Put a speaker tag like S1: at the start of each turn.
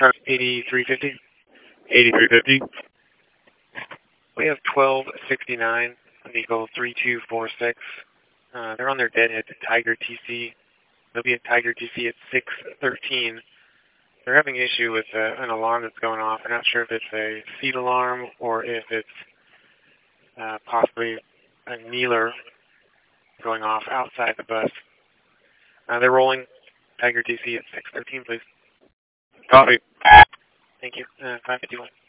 S1: Truck 8350.
S2: 8350.
S1: We have 1269, vehicle 3246. They're on their deadhead to Tiger TC. They'll be at Tiger TC at 613. They're having an issue with an alarm that's going off. I'm not sure if it's a seat alarm or if it's possibly a kneeler going off outside the bus. They're rolling Tiger TC at 613, please.
S2: Copy.
S1: Thank you. 551.